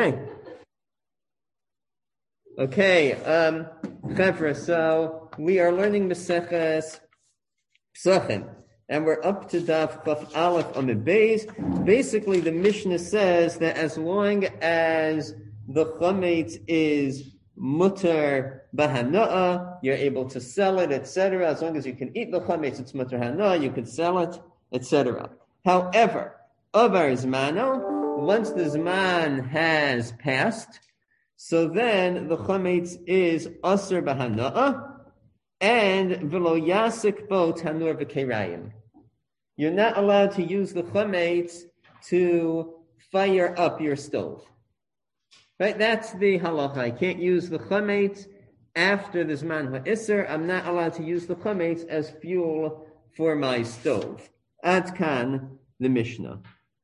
Okay, Chevra, so we are learning Maseches Psachim, and we're up to Daf Chaf Aleph Amid Beis. Basically, the Mishnah says that as long as the chametz is mutter b'hana'ah, you're able to sell it, etc. As long as you can eat the chametz, it's mutter hana'ah, you can sell it, etc. However, avar zmano, once the zman has passed, so then the chametz is aser b'hana'ah, and v'lo yasik bo tanur v'keirayim. You're not allowed to use the chametz to fire up your stove. Right? That's the halacha. I can't use the chametz after the zman ha'isr. I'm not allowed to use the chametz as fuel for my stove. Ad kan, the Mishnah.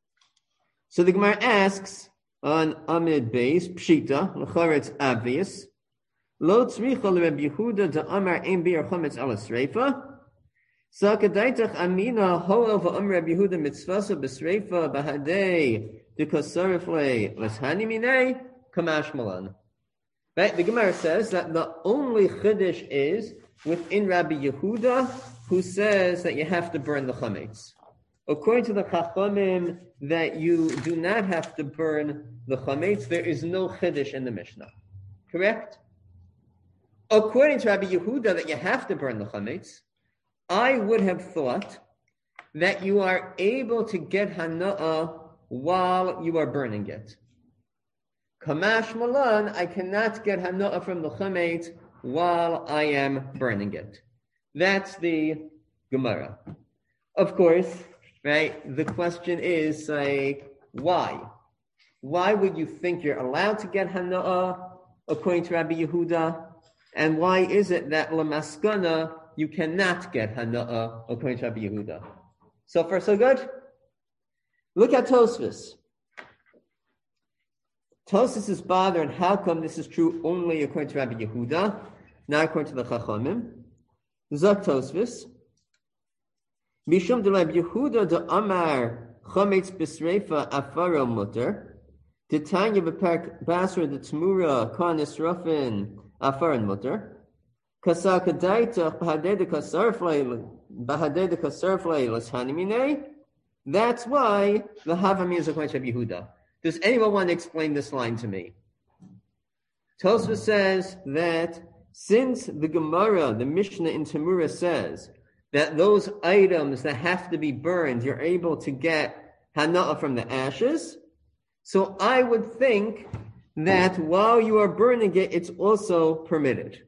So the Gemara asks on Amid Beis, Pshita, l'chara it's obvious. Lo tzricha l'Reb Yehuda da'amar ein bir chametz ala sreifa. Sakadaitach amina hoel va'am Reb Yehuda mitzvasa b'sreifa b'hadei d'kasarifle l'shani minei kamash malan. Right? The Gemara says that the only chiddush is within Rabbi Yehuda, who says that you have to burn the chametz. According to the Chachamim, that you do not have to burn the chametz, there is no chiddush in the Mishnah. Correct? According to Rabbi Yehuda, that you have to burn the chametz, I would have thought that you are able to get hana'ah while you are burning it. Kamash malan, I cannot get hana'ah from the chametz while I am burning it. That's the Gemara. Of course, right, the question is, why? Why would you think you're allowed to get hana'ah according to Rabbi Yehuda? And why is it that lamaskana you cannot get hana'ah according to Rabbi Yehuda? So far, so good? Look at Tosfos. Tosfos is bothered, how come this is true only according to Rabbi Yehuda, not according to the Chachamim? Zok Tosfos. Mishum de Rabbi Yehuda de Amar chametz b'sreifa afaro mutter. Titanya b'perk basra de Tmura kan nisrafin afaran mutter. Kasaka daitach b'hadei de kasarflei l'shani minei. That's why the Havami is according to Rabbi Yehuda. Does anyone want to explain this line to me? Tosfos says that since the Gemara, the Mishnah in Tamura says that those items that have to be burned, you're able to get hana'ah from the ashes, so I would think that while you are burning it, it's also permitted.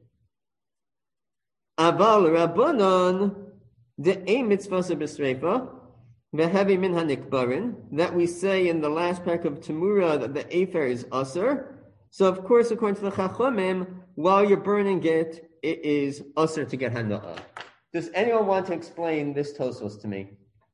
Aval Rabbanon, the ein mitzvah b'sreifa, v'hevi min hanikbarin, that we say in the last parak of Tamura that the afer is aser. So of course, according to the Chachamim, while you're burning it, it is aser to get hana'ah. Does anyone want to explain this Tosfos to me?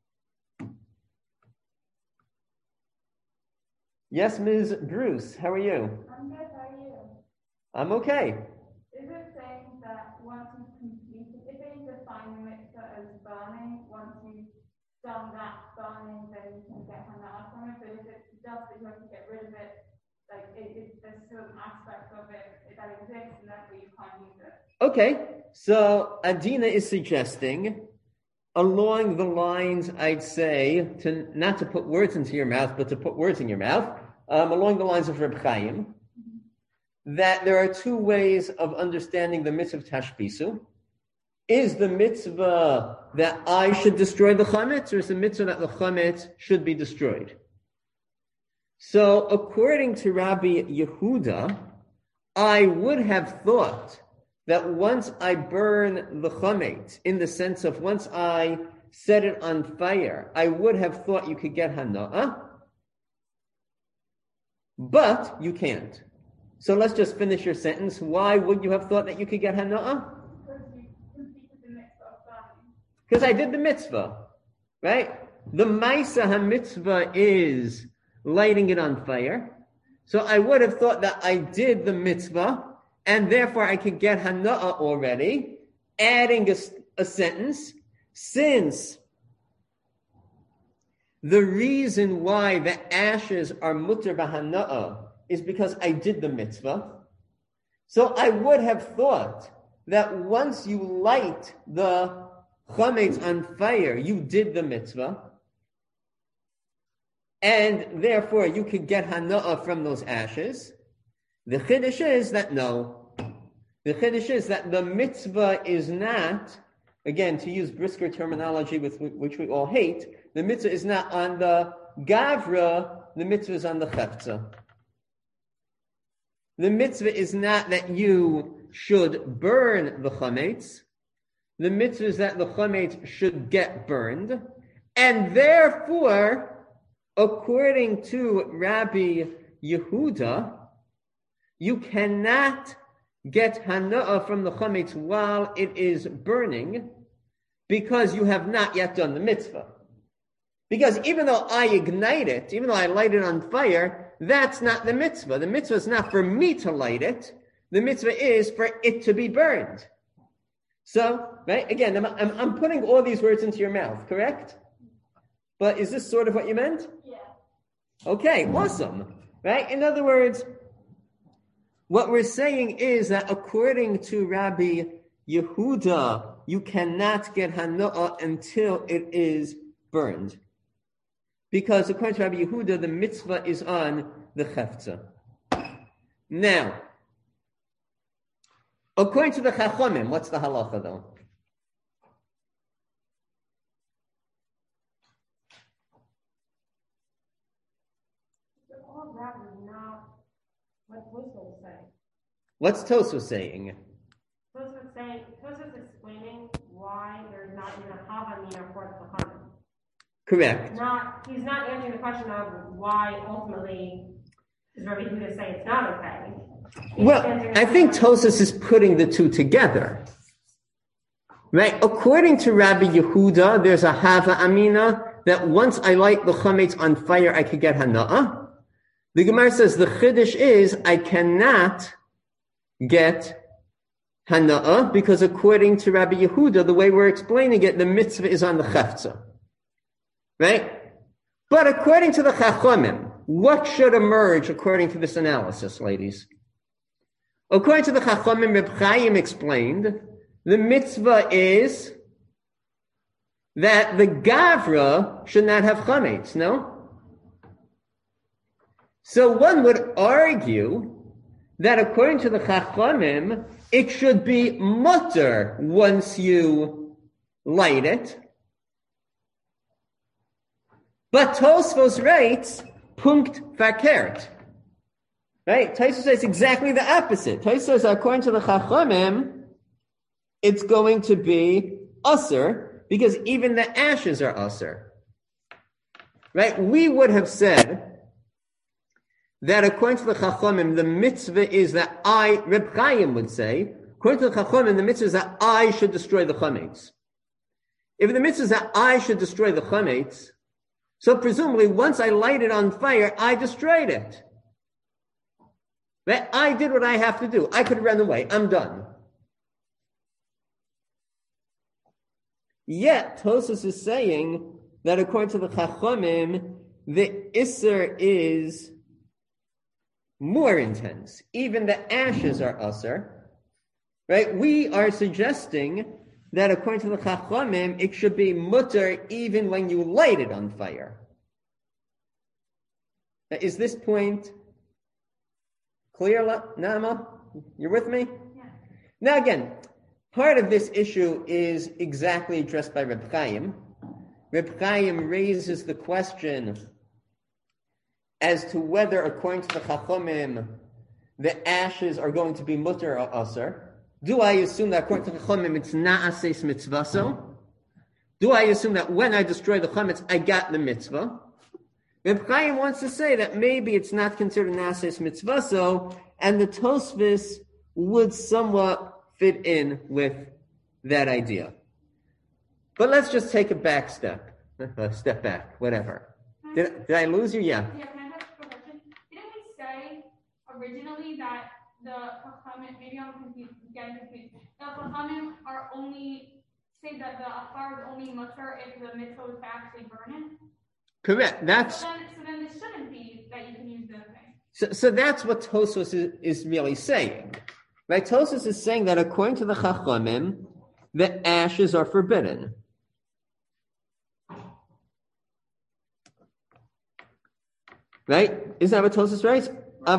Yes, Ms. Bruce, how are you? I'm good, how are you? I'm okay. Is it saying that once you've completed, if it is defining mitzvah as burning, once you've done that burning, then you can get hana'ah from it, but if it's just that you have to get rid of it, like there's still an aspect of it that exists and therefore you can't use it. Okay, so Adina is suggesting along the lines, I'd say, not to put words into your mouth, but to put words in your mouth, along the lines of Reb Chaim, that there are two ways of understanding the mitzvah of tashbisu. Is the mitzvah that I should destroy the chametz, or is the mitzvah that the chametz should be destroyed? So according to Rabbi Yehuda, I would have thought that once I burn the chametz, in the sense of once I set it on fire, I would have thought you could get hana'ah, but you can't. So let's just finish your sentence. Why would you have thought that you could get hana'ah? Because I did the mitzvah, right? The Maisa HaMitzvah is lighting it on fire. So I would have thought that I did the mitzvah, and therefore I could get hana'ah already, adding a sentence, since the reason why the ashes are mutter b'hana'ah is because I did the mitzvah. So I would have thought that once you light the chametz on fire, you did the mitzvah. And therefore you could get hana'ah from those ashes. The chiddush is that no. The chiddush is that the mitzvah is not, again, to use brisker terminology with which we all hate, the mitzvah is not on the gavra, the mitzvah is on the chefza. The mitzvah is not that you should burn the chametz. The mitzvah is that the chametz should get burned. And therefore, according to Rabbi Yehuda, you cannot get hana'ah from the chametz while it is burning because you have not yet done the mitzvah. Because even though I ignite it, even though I light it on fire, that's not the mitzvah. The mitzvah is not for me to light it. The mitzvah is for it to be burned. So, right, again, I'm putting all these words into your mouth, correct? But is this sort of what you meant? Yeah. Okay, awesome. Right? In other words, what we're saying is that according to Rabbi Yehuda, you cannot get hana'ah until it is burned. Because according to Rabbi Yehuda, the mitzvah is on the chefza. Now, according to the Chachamim, what's the halacha though? All of that is not what Tosfos is saying. What's Tosfos saying? Tosfos is explaining why there's not even a havamina for the Chachamim. Correct. He's not answering the question of why ultimately is Rabbi Yehuda say it's not okay. Well, I think Tosfos is putting the two together. Right? According to Rabbi Yehuda, there's a hava amina that once I light the chametz on fire, I could get hana'ah. The Gemara says the chiddush is I cannot get hana'ah because according to Rabbi Yehuda, the way we're explaining it, the mitzvah is on the chefza. Right? But according to the Chachamim, what should emerge according to this analysis, ladies? According to the Chachamim, Reb Chaim explained, the mitzvah is that the gavra should not have chametz, no? So one would argue that according to the Chachamim, it should be mutter once you light it. But Tosfos writes, punkt verkehrt. Right? Tosfos says exactly the opposite. Tosfos says, according to the Chachamim, it's going to be usher, because even the ashes are usher. Right? We would have said that according to the Chachamim, the mitzvah is that Reb Chaim would say, according to the Chachamim, the mitzvah is that I should destroy the chametz. If the mitzvah is that I should destroy the chametz, so presumably, once I light it on fire, I destroyed it. Right? I did what I have to do. I could run away. I'm done. Yet, Tosfos is saying that according to the Chachamim, the Isser is more intense. Even the ashes are Usser. Right? We are suggesting that according to the Chachamim, it should be mutter even when you light it on fire. Now, is this point clear, Nama? You're with me? Yeah. Now again, part of this issue is exactly addressed by Reb Chaim. Reb Chaim raises the question as to whether, according to the Chachamim, the ashes are going to be mutter or usher. Do I assume that according to the Chachamim it's na'ases mitzvaso? Do I assume that when I destroy the chametz, I got the mitzvah? Reb Chaim wants to say that maybe it's not considered na'ases mitzvaso, and the Tosfos would somewhat fit in with that idea. But let's just take a step back, whatever. Did I lose you? Yeah. Yeah, can I have a question? Didn't we say originally that the Chachamim, maybe I'm getting confused, the Chachamim are only, say that the afar is only mutter if the mitzvah was to actually burn it? Correct. So then this shouldn't be that you can use the thing. So that's what Tosfos is really saying. Right? Tosfos is saying that according to the Chachamim, the ashes are forbidden. Right? Isn't that what Tosfos writes?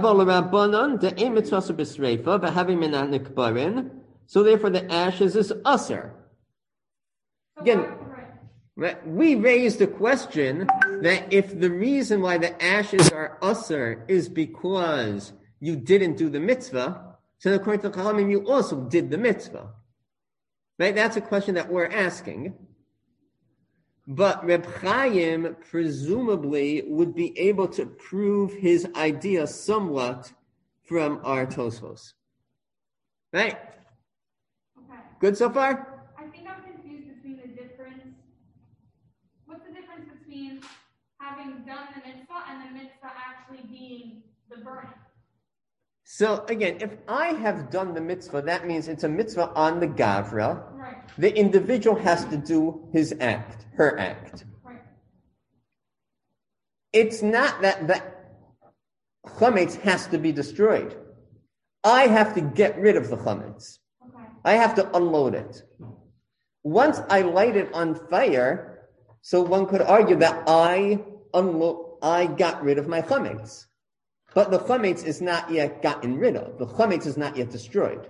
So therefore the ashes is usher. Again, right, we raised the question that if the reason why the ashes are usher is because you didn't do the mitzvah, so according to Chachamim, you also did the mitzvah. Right? That's a question that we're asking. But Reb Chaim presumably would be able to prove his idea somewhat from our Tosfos. Right? Okay. Good so far? I think I'm confused between the difference. What's the difference between having done the mitzvah and the mitzvah actually being the burning? So again, if I have done the mitzvah, that means it's a mitzvah on the Gavra. Right. The individual has to do his act, her act. Right. It's not that the chametz has to be destroyed. I have to get rid of the chametz. Okay. I have to unload it. Once I light it on fire, so one could argue that I got rid of my chametz. But the chametz is not yet gotten rid of. The chametz is not yet destroyed.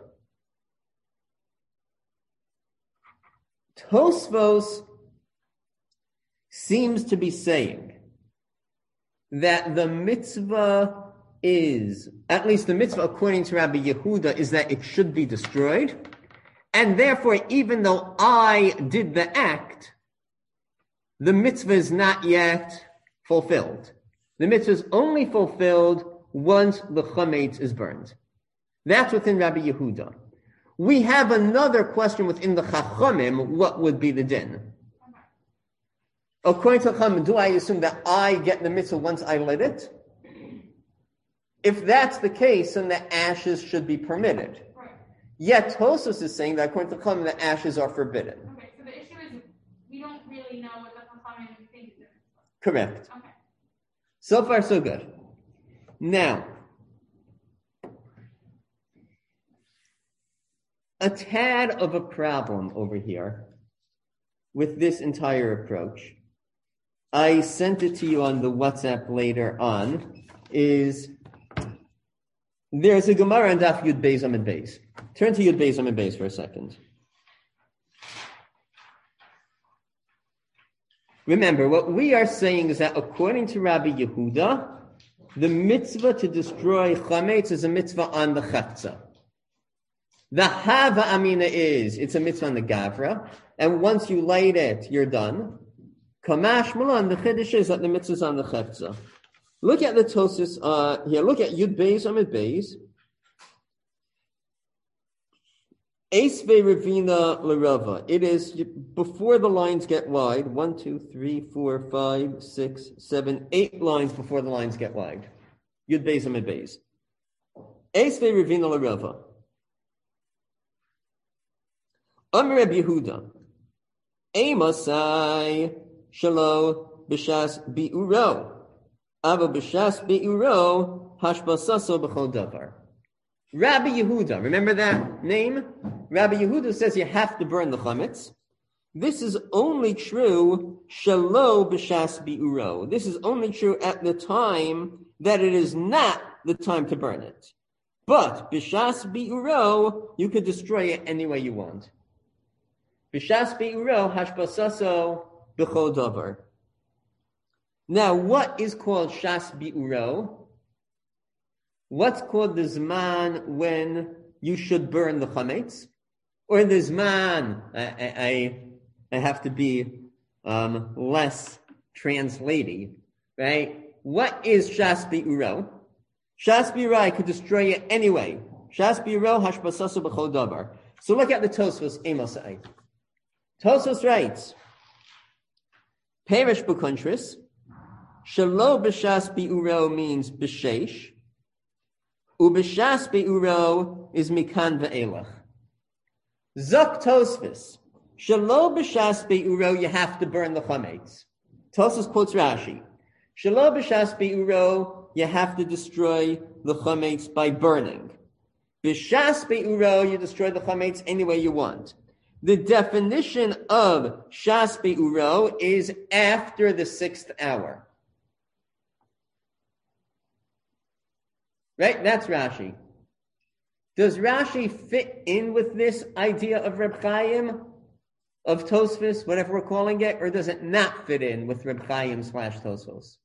Tosfos seems to be saying that the mitzvah is, at least the mitzvah according to Rabbi Yehuda, is that it should be destroyed. And therefore, even though I did the act, the mitzvah is not yet fulfilled. The mitzvah is only fulfilled once the chametz is burned. That's within Rabbi Yehuda. We have another question within the Chachamim, what would be the din? According to Chachamim, do I assume that I get the mitzvah once I lit it? If that's the case, then the ashes should be permitted. Right. Yet Tosfos is saying that according to Chachamim, the ashes are forbidden. Okay, so the issue is we don't really know what the Chachamim think is. Correct. Okay. So far, so good. Now, a tad of a problem over here with this entire approach. I sent it to you on the WhatsApp later on, is there's a Gemara on Daf Yud Beis Amud Beis. Turn to Yud Beis Amud Beis for a second. Remember, what we are saying is that according to Rabbi Yehuda, the mitzvah to destroy chametz is a mitzvah on the chetza. The hava amina is, it's a mitzvah on the gavra, and once you light it, you're done. Kamash malan, the chiddush is that the mitzvah is on the chetza. Look at the Tosfos here. Look at Yud Beis Amud Beis. Eisve Ravina Larava. It is before the lines get wide. 1, 2, 3, 4, 5, 6, 7, 8 lines before the lines get wide. Yud Beis Amud Beis. Eisve Ravina Larava. Amar Reb Yehuda. Emasai shalo b'shas bi'uro. Ava b'shas bi'uro hashbasaso b'chol davar. Rabbi Yehuda, remember that name? Rabbi Yehuda says you have to burn the chametz. This is only true shalo b'shas bi'uro. This is only true at the time that it is not the time to burn it. But b'shas bi'uro, you could destroy it any way you want. B'shas bi'uro hashbasaso b'chol davar. Now, what is called shas bi'uro? What's called the zman when you should burn the chametz? Or the zman, I have to be less translating, right? What is shas bi'uro? Shas bi'uro, I could destroy it anyway. Shas bi'uro hashbasaso b'chol davar. So look at the Tosfos Emosai. Tosfos writes, Perish b'kuntris, shalo b'shas bi'uro means b'sheish, ub'shas bi'uro is mikan ve'elach. Zok Tosfos, shalo b'shas bi'uro, you have to burn the chametz. Tosfos quotes Rashi, shalo b'shas bi'uro, you have to destroy the chametz by burning. B'shas be'uro, you destroy the chametz any way you want. The definition of shas be'uro is after the 6th hour. Right? That's Rashi. Does Rashi fit in with this idea of Reb Chaim, of Tosfos, whatever we're calling it, or does it not fit in with Reb Chaim / Tosfos?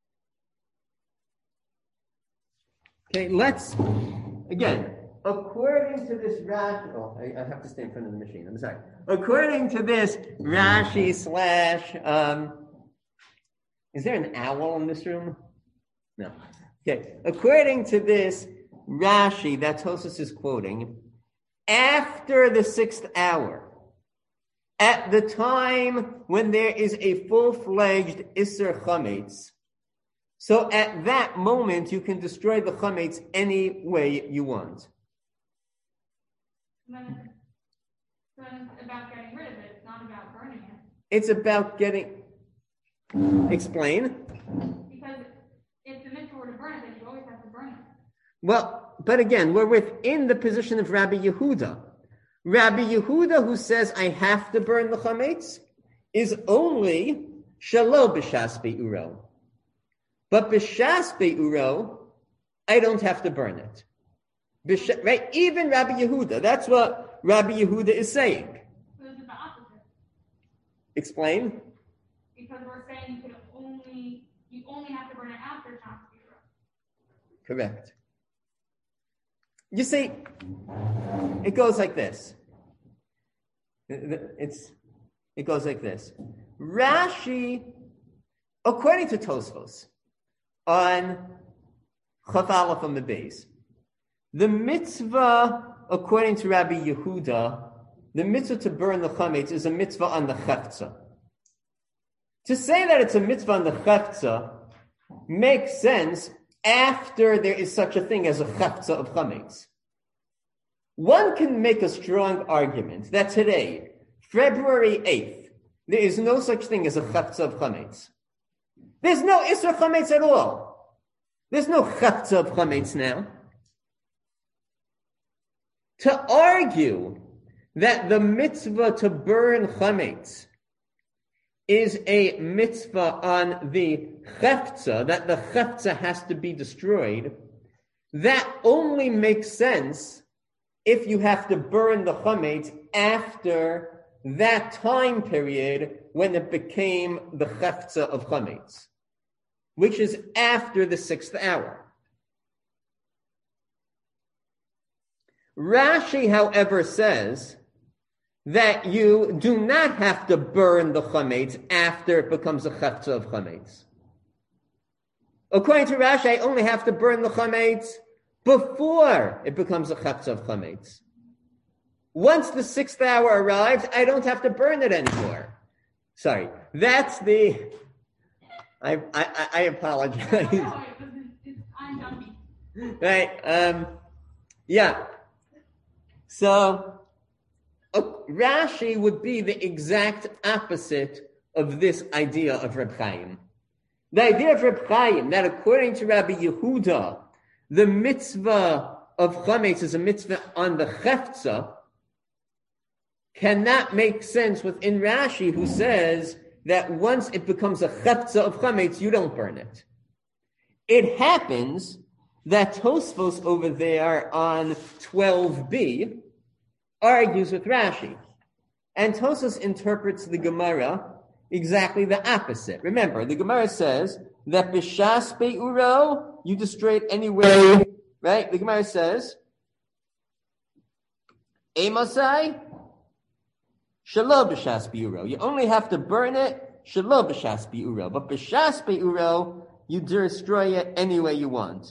Okay, let's, again, according to this Rashi, I have to stay in front of the machine, I'm sorry. According to this Rashi / is there an owl in this room? No. Okay, according to this Rashi that Tosfos is quoting, after the 6th hour, at the time when there is a full-fledged Isser Chametz, so at that moment you can destroy the Chametz any way you want. Then it's about getting rid of it. It's not about burning it. It's about getting... Explain. Because if the mitzvah were to burn it, then you always have to burn it. Well, but again, we're within the position of Rabbi Yehuda. Rabbi Yehuda, who says I have to burn the chametz, is only shelo b'shas be'uro. But b'shas be'uro, I don't have to burn it. Right? Even Rabbi Yehuda, that's what Rabbi Yehuda is saying. So this is the opposite. Explain. Because we're saying you only have to burn it after shas be'uro. Correct. You see, it goes like this. It goes like this. Rashi, according to Tosfos, on Chaf Aleph on the base, the mitzvah, according to Rabbi Yehuda, the mitzvah to burn the chametz is a mitzvah on the chefza. To say that it's a mitzvah on the chefza makes sense after there is such a thing as a chefza of chametz. One can make a strong argument that today, February 8th, there is no such thing as a chefza of chametz. There's no isser chametz at all. There's no chefza of chametz now. To argue that the mitzvah to burn chametz is a mitzvah on the chefza, that the chefza has to be destroyed, that only makes sense if you have to burn the chametz after that time period when it became the chefza of chametz, which is after the 6th hour. Rashi, however, says that you do not have to burn the chametz after it becomes a chefza of chametz. According to Rashi, I only have to burn the chametz before it becomes a chefza of chametz. Once the 6th hour arrives, I don't have to burn it anymore. Sorry, that's the... I apologize. No, I'm dummy. Right, yeah. So, Rashi would be the exact opposite of this idea of Reb Chaim. The idea of Reb Chaim, that according to Rabbi Yehuda, the mitzvah of chametz is a mitzvah on the chefza, cannot make sense within Rashi, who says that once it becomes a chefza of chametz, you don't burn it. It happens that Tosfos over there on 12b argues with Rashi. And Tosfos interprets the Gemara exactly the opposite. Remember, the Gemara says that b'shas be'uro, you destroy it anyway, right? The Gemara says, Emasai, shelo b'shas be'uro. You only have to burn it, shelo b'shas be'uro. But b'shas be'uro, you destroy it any way you want.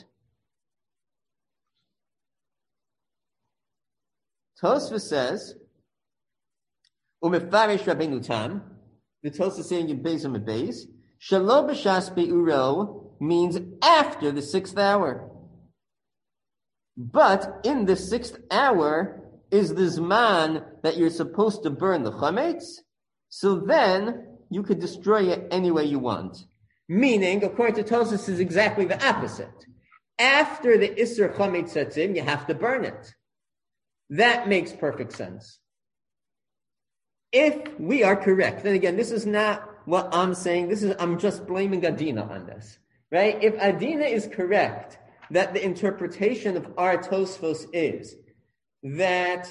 Tosfos says, Umefarish Rabbeinu Tam, the Tosfos saying in Beis and Beis, Shelo b'shas be'uro means after the 6th hour. But in the 6th hour is the zman that you're supposed to burn the chametz, so then you could destroy it any way you want. Meaning, according to Tosfos, is exactly the opposite. After the Isser Chametz sets in, you have to burn it. That makes perfect sense. If we are correct, then again, this is not what I'm saying. I'm just blaming Adina on this, right? If Adina is correct, that the interpretation of our Tosfos is that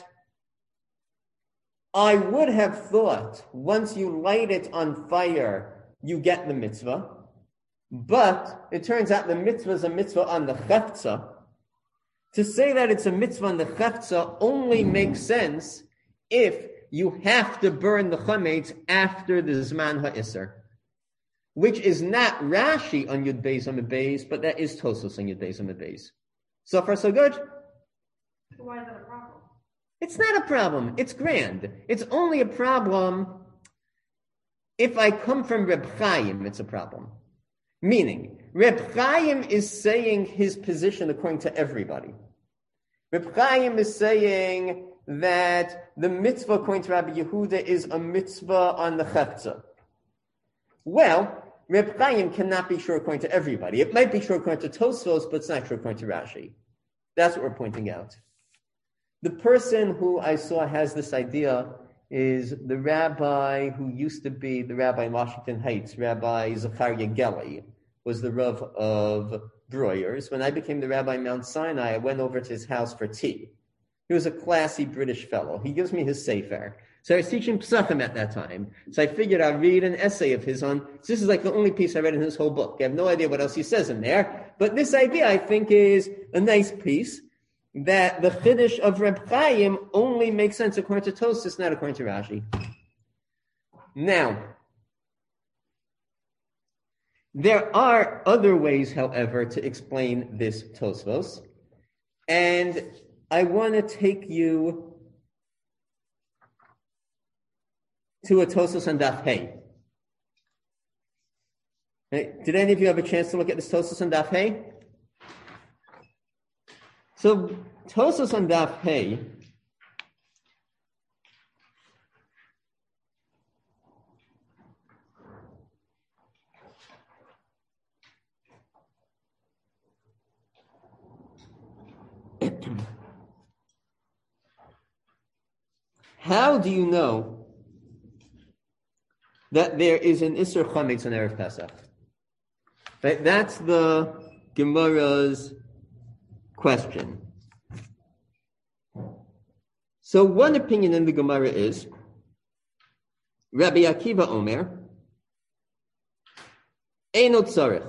I would have thought once you light it on fire, you get the mitzvah, but it turns out the mitzvah is a mitzvah on the chefza. To say that it's a mitzvah on the chefza only makes sense if you have to burn the chametz after the zman ha'isser, which is not Rashi on Yud Beis Amud Beis, but that is Tosfos on Yud Beis Amud Beis. So far, so good? Why is that a problem? It's not a problem. It's grand. It's only a problem if I come from Reb Chaim, it's a problem. Meaning, Reb Chaim is saying his position according to everybody. Reb Chaim is saying that the mitzvah according to Rabbi Yehuda is a mitzvah on the chefza. Well, Reb Chaim cannot be true according to everybody. It might be true according to Tosfos, but it's not true according to Rashi. That's what we're pointing out. The person who I saw has this idea is the rabbi who used to be the rabbi in Washington Heights, Rabbi Zachariah Geli, was the Rav of Breuer's. When I became the rabbi in Mount Sinai, I went over to his house for tea. He was a classy British fellow. He gives me his sefer. So I was teaching Pesachim at that time. So I figured I'd read an essay of his on, so this is like the only piece I read in his whole book. I have no idea what else he says in there. But this idea, I think, is a nice piece, that the Chiddush of Reb Chaim only makes sense according to Tosfos, not according to Rashi. Now, there are other ways, however, to explain this Tosfos, and I want to take you to a Tosfos on Daf Hey. Did any of you have a chance to look at this Tosfos on Daf Hey? So, Tosfos on Daf Hey how do you know that there is an Isser Chametz on Erev Pesach? Right? That's the Gemara's question. So one opinion in the Gemara is Rabbi Akiva Omer Eino Tzarech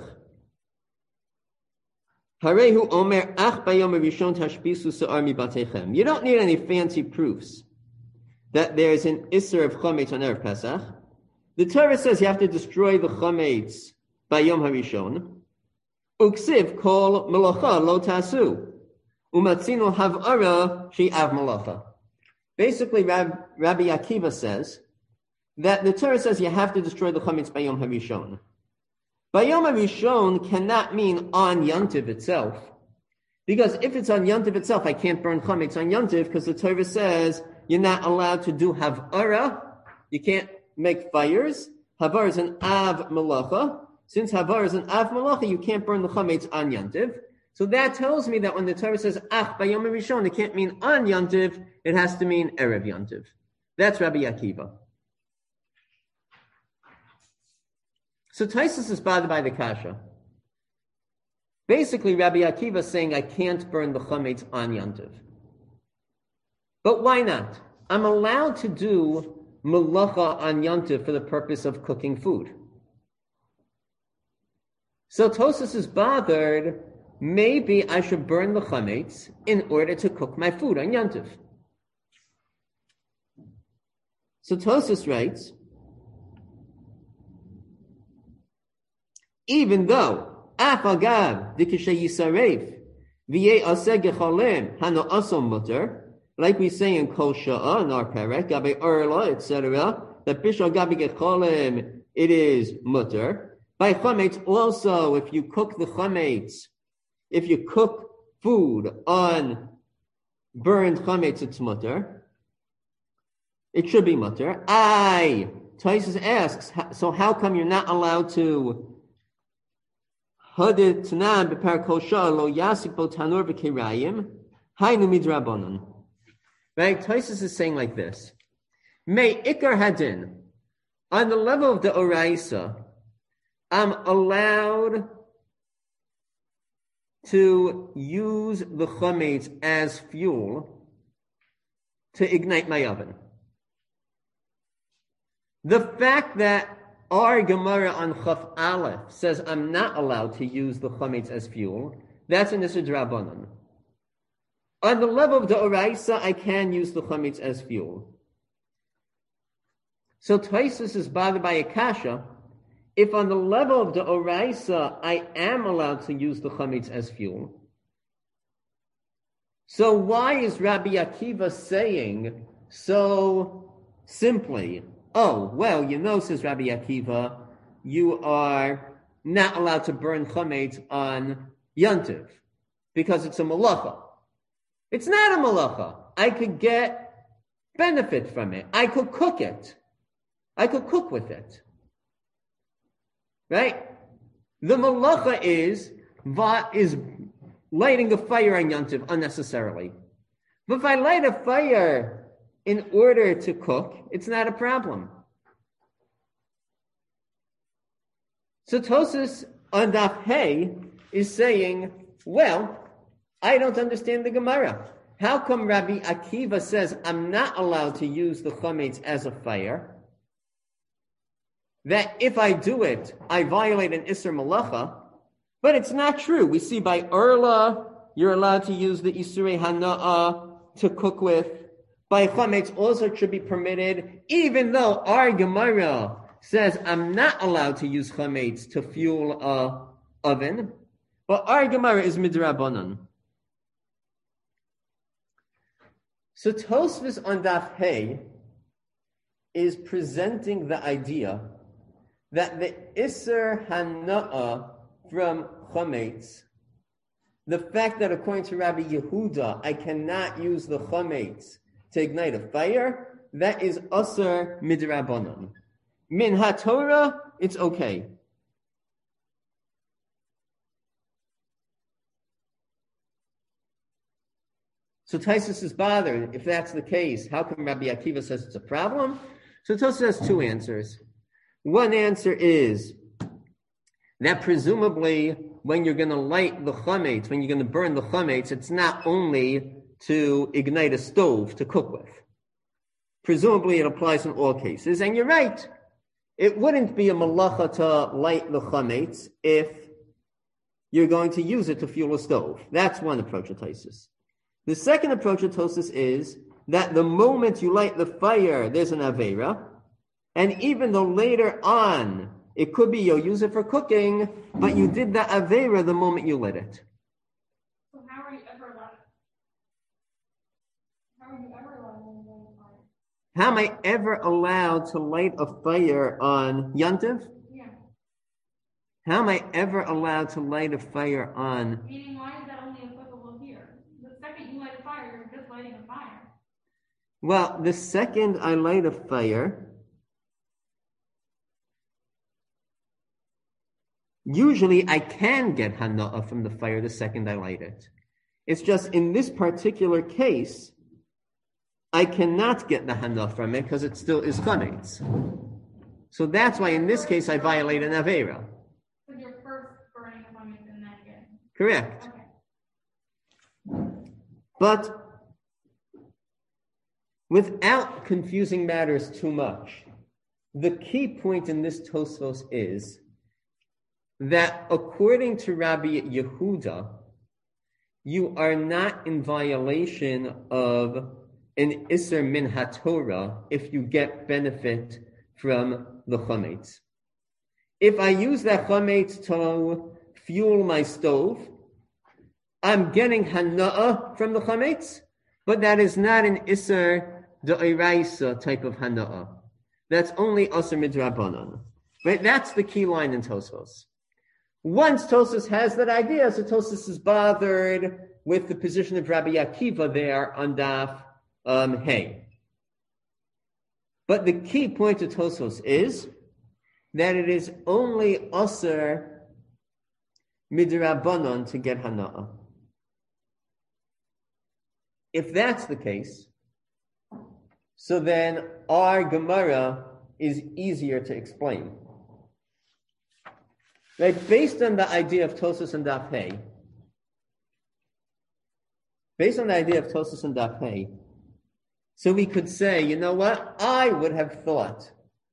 Harehu Omer Ach Bayom Rishon Tashbisu Sa'ar Mibatechem. You don't need any fancy proofs that there's an Isser of Chametz on Erev Pesach. The Torah says you have to destroy the Chametz by Yom HaRishon. Uksiv kol melacha lo tasu. Umatzino havara she'av melacha. Basically, Rabbi Akiva says that the Torah says you have to destroy the Chametz by Yom HaRishon. By Yom HaRishon cannot mean on Yantiv itself. Because if it's on Yantiv itself, I can't burn Chametz on Yantiv because the Torah says you're not allowed to do havara. You can't make fires. Havar is an av melacha. Since Havar is an av melacha, you can't burn the Chametz on Yantiv. So that tells me that when the Torah says ach by Yom HaRishon, it can't mean on Yantiv, it has to mean Erev Yantiv. That's Rabbi Akiva. So Taisus is bothered by the kasha. Basically, Rabbi Akiva is saying I can't burn the Chametz on Yantiv. But why not? I'm allowed to do melacha on Yantiv for the purpose of cooking food. So Tosfos is bothered, maybe I should burn the Chametz in order to cook my food on Yantiv. So Tosfos writes, even though af agav dikishay yisarev v'yeh aseh gechalem hano asom mutter, like we say in Kol Sha'ah in our perek, gabe orla, etc., that bishal gabe gechalem it is mutter. By chametz also, if you cook the chametz, if you cook food on burned chametz, it's mutter. It should be mutter. Taisus asks, so how come you're not allowed to Haditnan b'per kol shah lo yasik bo tanur b'kerayim haynu midrabanan. Right? Tosfos is saying like this. May ikar hadin, on the level of the oraisa, I'm allowed to use the chametz as fuel to ignite my oven. The fact that our Gemara on Chaf Aleph says I'm not allowed to use the chametz as fuel, that's an Issur D'Rabbanan. On the level of the oraisa, I can use the chametz as fuel. So Tosfos is bothered by a kasha. If on the level of the oraisa, I am allowed to use the chametz as fuel, so why is Rabbi Akiva saying so simply, oh, well, says Rabbi Akiva, you are not allowed to burn chametz on Yontiv because it's a malacha. It's not a malacha. I could get benefit from it. I could cook it. I could cook with it. Right? The malacha is lighting a fire on Yontiv unnecessarily. But if I light a fire in order to cook, it's not a problem. So Tosfos on Daf Hey is saying, well, I don't understand the Gemara. How come Rabbi Akiva says I'm not allowed to use the chametz as a fire? That if I do it, I violate an Issur Malacha, but it's not true. We see by Erla, you're allowed to use the Isurei Hana'ah to cook with. By chametz also it should be permitted, even though our Gemara says I'm not allowed to use chametz to fuel a oven, but our Gemara is midrabanan. So Tosfos on Daf Hey is presenting the idea that the Issur Hana'ah from chametz, the fact that according to Rabbi Yehuda, I cannot use the chametz to ignite a fire, that is Asur midrabanan. Min HaTorah, it's okay. So Tosfos is bothered. If that's the case, how come Rabbi Akiva says it's a problem? So Tosfos has two answers. One answer is that presumably when you're going to light the chametz, when you're going to burn the chametz, it's not only to ignite a stove to cook with. Presumably it applies in all cases, and you're right. It wouldn't be a malacha to light the chametz if you're going to use it to fuel a stove. That's one approach of Tosfos. The second approach of Tosfos is that the moment you light the fire, there's an aveira, and even though later on it could be you'll use it for cooking, but you did the aveira the moment you lit it. So how are you ever allowed to fire? How am I ever allowed to light a fire on Yontiv? Yeah. How am I ever allowed to light a fire on? Meaning, why is that only applicable here? The second you light a fire, you're just lighting a fire. Well, the second I light a fire, usually I can get hana'ah from the fire the second I light it. It's just in this particular case, I cannot get the hana'ah from it because it still is chametz. So that's why in this case I violate an aveira. So you're first burning the chametz and then getting. Correct. Okay. But without confusing matters too much, the key point in this Tosfos is that according to Rabbi Yehuda, you are not in violation of an Issur min HaTorah if you get benefit from the chametz. If I use that chametz to fuel my stove, I'm getting hana'ah from the chametz, but that is not an Issur d'oraisa type of hana'ah. That's only Asur midrabanan. Right? That's the key line in Tosfos. Once Tosfos has that idea, so Tosfos is bothered with the position of Rabbi Akiva there on Daf Hey. But the key point of Tosfos is that it is only Asur midrabanan to get hana'ah. If that's the case, so then our Gemara is easier to explain. Right? Based on the idea of Tosas and Daf Hey, so we could say, you know what? I would have thought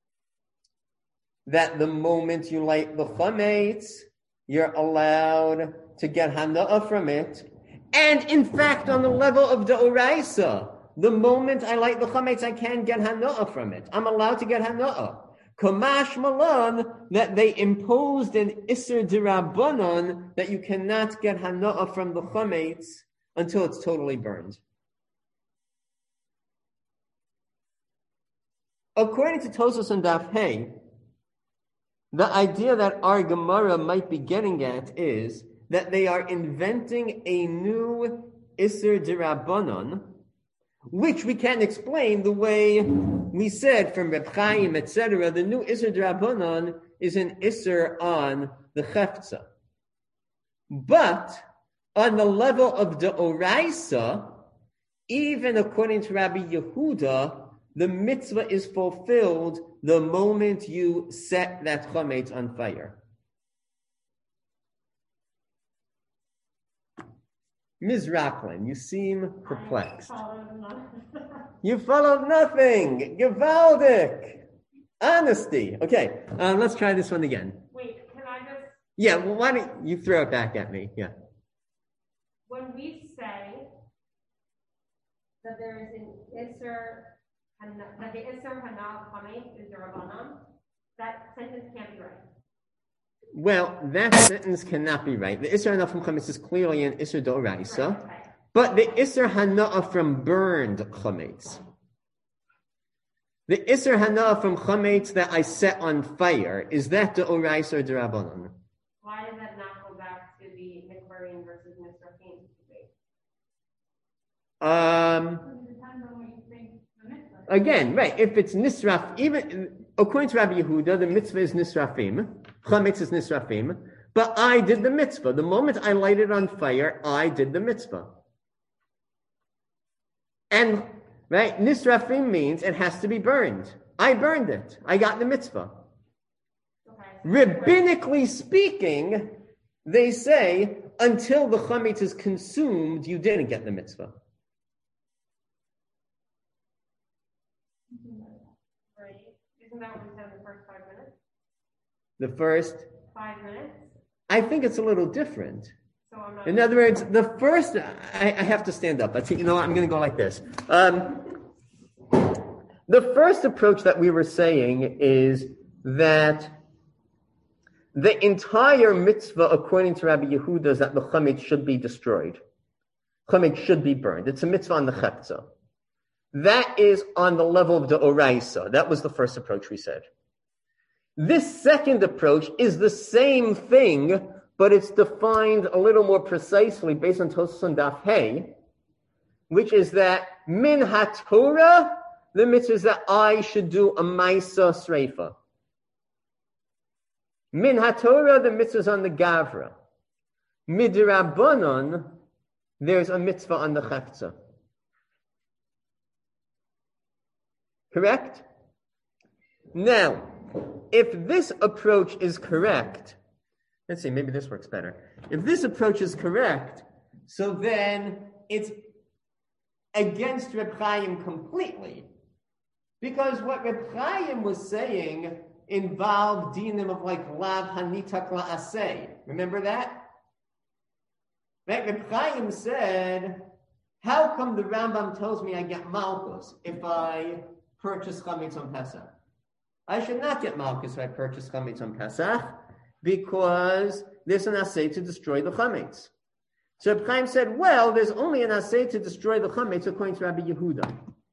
that the moment you light the chametz, you're allowed to get hana'ah from it. And in fact, on the level of the oraisa, the moment I light the chametz, I can get hana'ah from it. I'm allowed to get hana'ah. Kamash malan, that they imposed an isser dirabanan that you cannot get hana'ah from the chametz until it's totally burned. According to Tosas and Daf Hey, the idea that our Gemara might be getting at is that they are inventing a new Isser Dirabanan, which we can explain the way we said from Reb Chaim, etc. The new Isser Dirabanan is an Isser on the Chefza. But on the level of the Oraisa, even according to Rabbi Yehuda, the mitzvah is fulfilled the moment you set that chametz on fire. Ms. Raplin, you seem perplexed. You followed nothing. Gewaldic. Honesty. Okay, let's try this one again. Wait, can I just... Yeah, well, why don't you throw it back at me? Yeah. When we say that there is an Isser, and that the Isser Hanal Chametz is the Rabbanan, that sentence can't be right. Well, that sentence cannot be right. The Isser Hana'ah from Chametz is clearly an Isser D'Oraisa, Right. but the Isser Hana'ah from burned Chametz. The Isser Hana'ah from Chametz that I set on fire, is that D'Oraisa or D'Rabbanan? Why does that not go back to the Mikvarim versus Nisrafim debate? Again, right, if it's Nisraf, even according to Rabbi Yehuda, the mitzvah is Nisrafim, Chametz is Nisrafim, but I did the mitzvah. The moment I light it on fire, I did the mitzvah. And, right, Nisrafim means it has to be burned. I burned it. I got the mitzvah. Okay. Rabbinically speaking, they say, until the chametz is consumed, you didn't get the mitzvah. Right. Isn't that what we said in the first 5 minutes? The first, 5 minutes? I think it's a little different. So I'm not... In other words, the first, I have to stand up. I think, you know what, I'm going to go like this. The first approach that we were saying is that the entire mitzvah, according to Rabbi Yehuda, is that the chametz should be destroyed. Chametz should be burned. It's a mitzvah on the chepza. That is on the level of the oraisa. That was the first approach we said. This second approach is the same thing, but it's defined a little more precisely based on Tosfos and Daf Hey, which is that min haTorah, the mitzvah is that I should do a Maisa Sreifa. Min haTorah, the mitzvah is on the Gavra. Midrabanan, there's a mitzvah on the Chefza. Correct? Now, if this approach is correct, let's see, maybe this works better. If this approach is correct, so then it's against Reb Chaim completely. Because what Reb Chaim was saying involved dinim of like lav hanitak la'aseh. Remember that? Right? Reb Chaim said, how come the Rambam tells me I get malchus if I purchase chametz on Pesach? I should not get malchus if I purchase chametz on Pesach, because there's an asay to destroy the chametz. So Reb Chaim said, well, there's only an asay to destroy the chametz according to Rabbi Yehuda.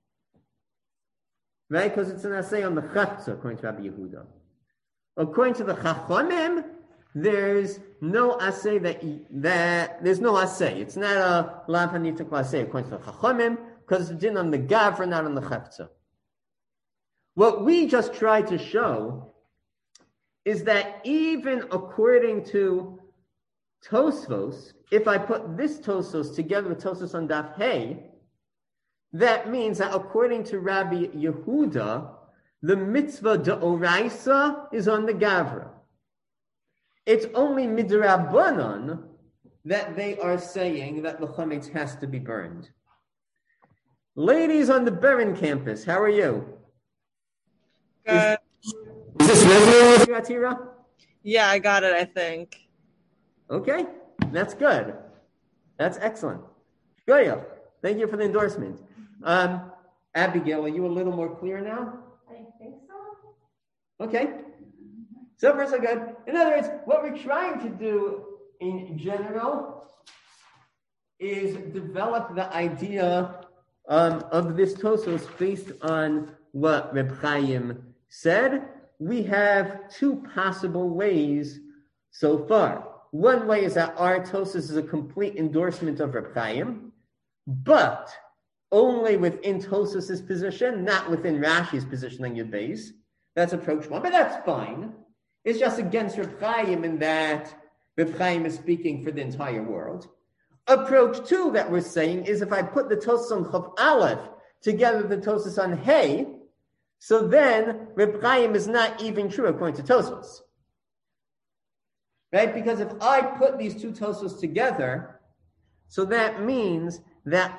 Right? Because it's an asay on the chatza according to Rabbi Yehuda. According to the Chachamim, there's no asay that there's no asay. It's not a lav hanitak asay according to the Chachamim, because it's din on the gavra, not on the chatza. What we just tried to show is that even according to Tosfos, if I put this Tosfos together with Tosfos on Daf Hey, that means that according to Rabbi Yehuda, the mitzvah de'oraisa is on the Gavra. It's only midrabanan that they are saying that the chametz has to be burned. Ladies on the Beren campus, how are you? Good. Is this resonating with you, Atira? Yeah, I got it, I think. Okay, that's good. That's excellent. Goya, thank you for the endorsement. Abigail, are you a little more clear now? I think so. Okay. So far, so good. In other words, what we're trying to do in general is develop the idea of this Tosos based on what Reb Chaim said. We have two possible ways so far. One way is that our Tosos is a complete endorsement of Reb Chaim, but only within Tosos's position, not within Rashi's position on Yud Beis. That's approach one, but that's fine. It's just against Reb Chaim in that Reb Chaim is speaking for the entire world. Approach two that we're saying is if I put the Tosos on Chav Aleph together with the Tosos on Hey, so then Reb Chaim is not even true according to Tosos. Right? Because if I put these two Tosos together, so that means that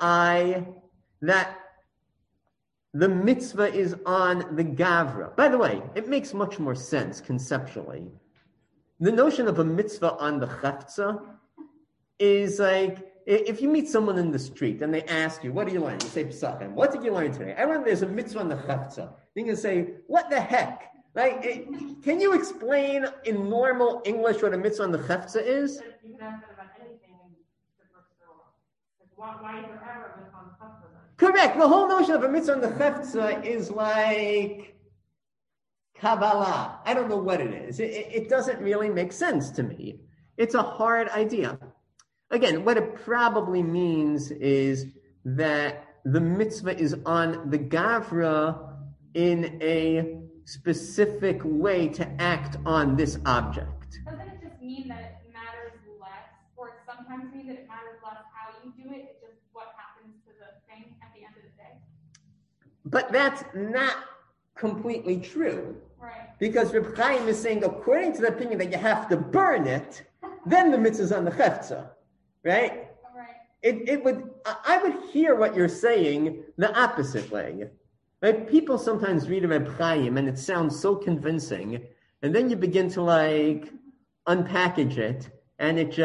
the mitzvah is on the Gavra. By the way, it makes much more sense conceptually. The notion of a mitzvah on the Chefza is like, if you meet someone in the street and they ask you, what do you learn? You say, Pesachim. What did you learn today? I learned there's a mitzvah on the Chefza. You can say, what the heck? Like, can you explain in normal English what a mitzvah on the Chefza is? You can ask that about anything in the first Torah. Why is there ever a mitzvah on the Chefza then? Correct. The whole notion of a mitzvah on the Chefza is like Kabbalah. I don't know what it is. It doesn't really make sense to me. It's a hard idea. Again, what it probably means is that the mitzvah is on the Gavra in a specific way to act on this object. Doesn't it just mean that it matters less, or it sometimes mean that it matters less how you do it? It's just what happens to the thing at the end of the day. But that's not completely true. Right. Because Reb Chaim is saying, according to the opinion that you have to burn it, then the mitzvah is on the Chefza. Right? Right. I would hear what you're saying the opposite way. Right? People sometimes read Reb Chaim and it sounds so convincing, and then you begin to unpackage it, and it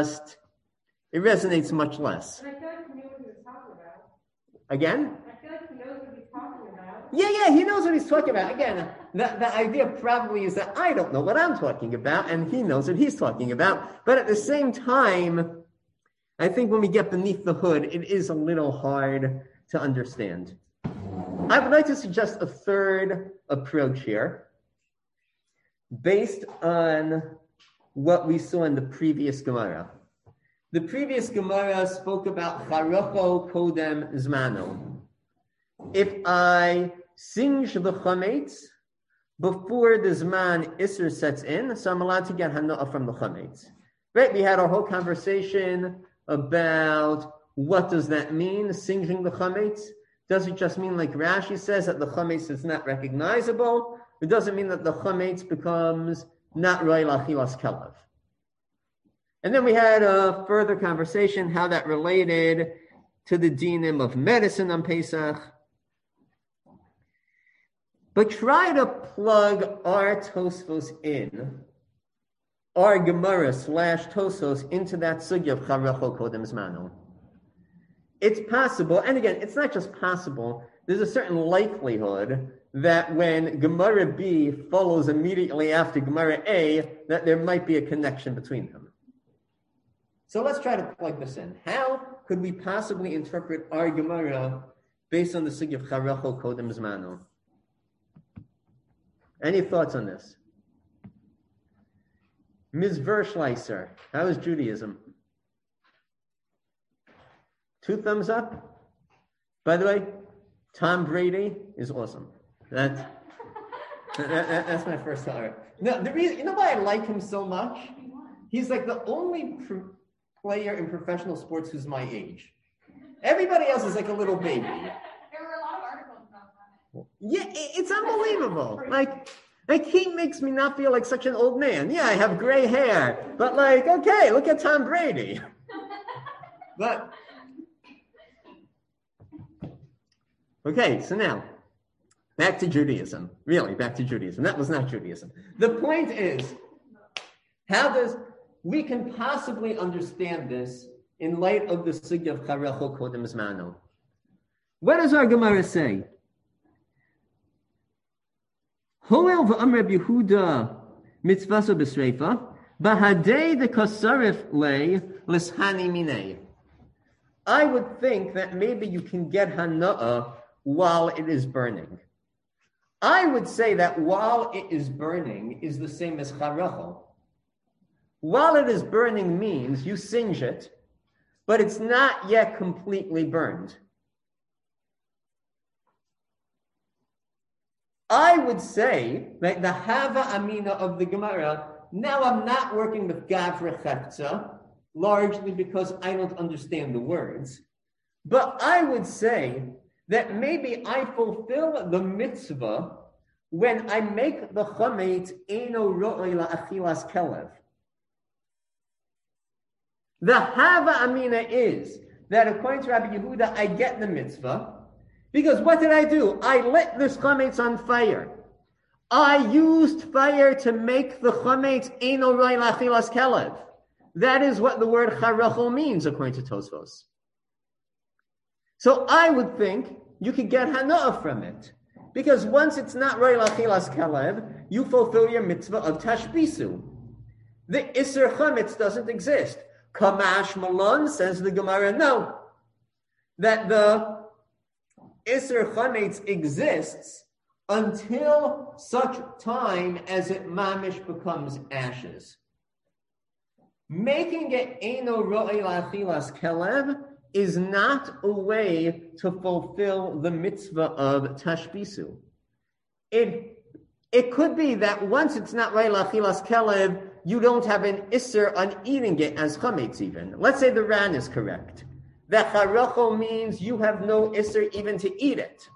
resonates much less. And I feel like he knew what he was talking about. Again? I feel like he knows what he's talking about. Yeah, he knows what he's talking about. Again, the idea probably is that I don't know what I'm talking about, and he knows what he's talking about. But at the same time, I think when we get beneath the hood, it is a little hard to understand. I would like to suggest a third approach here, based on what we saw in the previous Gemara. The previous Gemara spoke about Charocho Kodem Zmano. If I singe the chametz before the Zman Isser sets in, so I'm allowed to get Hana'ah from the chametz. Right? We had our whole conversation about what does that mean, singeing the chametz. Does it just mean, like Rashi says, that the chametz is not recognizable? It doesn't mean that the chametz becomes not roy lachilas kelev. And then we had a further conversation how that related to the dinim of medicine on Pesach. But try to plug our Tosfos in, our Gemara / Tosos into that sugya of Charocho Kodem Zmano. It's possible, and again, it's not just possible, there's a certain likelihood that when Gemara B follows immediately after Gemara A, that there might be a connection between them. So let's try to plug this in. How could we possibly interpret our Gemara based on the sugya of Charocho Kodem Zmano? Any thoughts on this? Ms. Verschleiser, how is Judaism? 2 thumbs up. By the way, Tom Brady is awesome. That's my first thought. No, the reason, you know why I like him so much? He's like the only player in professional sports who's my age. Everybody else is like a little baby. There were a lot of articles about that. Yeah, it's unbelievable. Like he makes me not feel like such an old man. Yeah, I have gray hair, but like, okay, look at Tom Brady. But okay, so now back to Judaism. Really, back to Judaism. That was not Judaism. The point is, we can possibly understand this in light of the sugya of Charecho Kodem Zmano. What does our Gemara say? Hoel v'amr Yehuda mitzvaso b'sreifa bahadei the kasarif lei lishani minei. I would think that maybe you can get hana'ah while it is burning. I would say that while it is burning is the same as charecho. While it is burning means you singe it, but it's not yet completely burned. I would say that the Hava Amina of the Gemara, now I'm not working with Gavra Chepza, largely because I don't understand the words, but I would say that maybe I fulfill the mitzvah when I make the chametz eno ro'ei la'achilas kelev. The Hava Amina is that according to Rabbi Yehuda, I get the mitzvah, because what did I do? I lit this chametz on fire. I used fire to make the chametz eno ro'ei la'achilas kelev. That is what the word charecho means, according to Tosfos. So I would think you could get hana'ah from it. Because once it's not ro'ei la'achilas kelev, you fulfill your mitzvah of tashbisu. The Isser chametz doesn't exist. Kamash Malon, says the Gemara, no. That the Isser chametz exists until such time as it mamish becomes ashes. Making it eno ro'ei la'achilas kelev is not a way to fulfill the mitzvah of tashbisu. It could be that once it's not ro'ei la'achilas kelev, you don't have an isser on eating it as chametz even. Let's say the Ran is correct. That charecho means you have no isser even to eat it.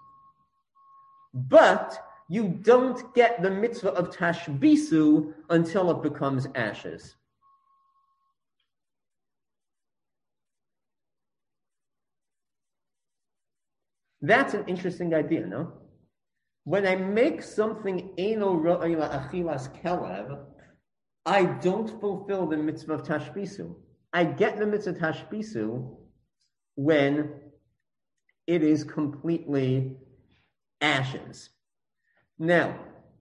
But you don't get the mitzvah of tashbisu until it becomes ashes. That's an interesting idea, no? When I make something eno ro'ei la'achilas kelev, I don't fulfill the mitzvah of tashbisu. I get the mitzvah of tashbisu when it is completely ashes. Now,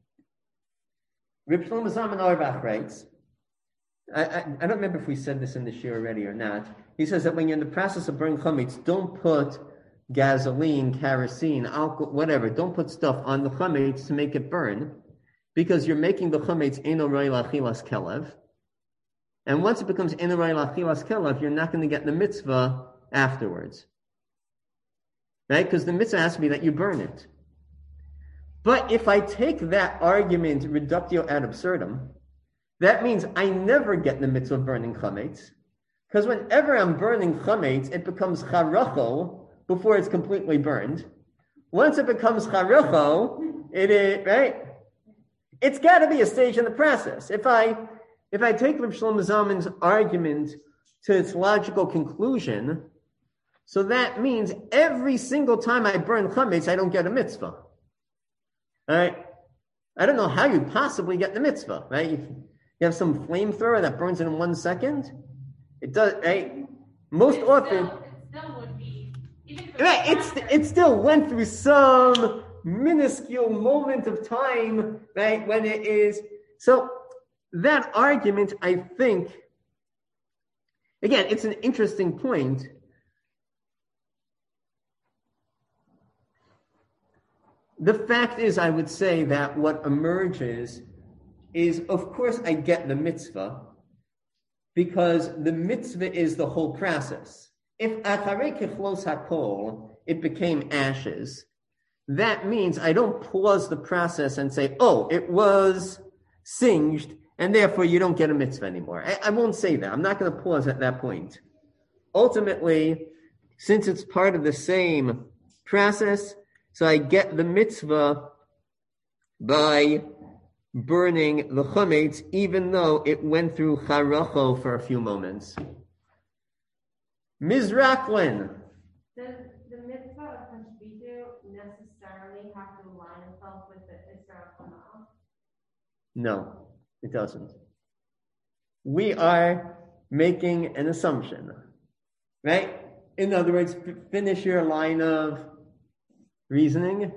Reb Shlomo Zalman Auerbach writes, I don't remember if we said this in the shir already or not. He says that when you're in the process of burning chametz, don't put gasoline, kerosene, alcohol, whatever. Don't put stuff on the chametz to make it burn, because you're making the chametz eno ro'ei la'achilas kelev. And once it becomes eno ro'ei la'achilas kelev, you're not going to get the mitzvah afterwards. Right? Because the mitzvah has to be that you burn it. But if I take that argument reductio ad absurdum, that means I never get the mitzvah of burning chametz. Because whenever I'm burning chametz, it becomes charecho before it's completely burned. Once it becomes charecho, it is, right? It's got to be a stage in the process. If I take Reb Shlomo Zalman's argument to its logical conclusion, so that means every single time I burn chametz, I don't get a mitzvah. All right? I don't know how you possibly get the mitzvah, right? You have some flamethrower that burns in 1 second. It does, right? Most often, It still would be. right? It still went through some minuscule moment of time, right? When it is so. That argument, I think, again, it's an interesting point. The fact is, I would say that what emerges is, of course, I get the mitzvah, because the mitzvah is the whole process. If acharei kechlos hakol, it became ashes, that means I don't pause the process and say, oh, it was singed, and therefore you don't get a mitzvah anymore. I won't say that. I'm not going to pause at that point. Ultimately, since it's part of the same process, so I get the mitzvah by burning the chametz, even though it went through characho for a few moments. Mizraklin. Does the mitzvah of tashbitu necessarily have to align itself with the Isra Hanah? No, it doesn't. We are making an assumption, right? In other words, finish your line of reasoning.